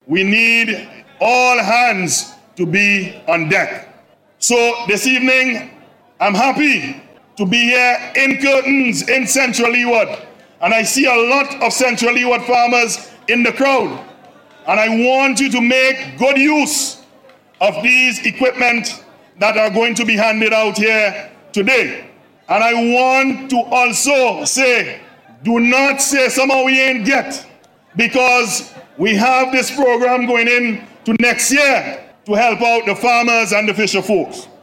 we need all hands to be on deck. So this evening, I'm happy to be here in Curtains in Central Leeward. And I see a lot of Central Leeward farmers in the crowd. And I want you to make good use of these equipment that are going to be handed out here today. And I want to also say, do not say somehow we ain't get, because we have this program going in to next year to help out the farmers and the fisher folks.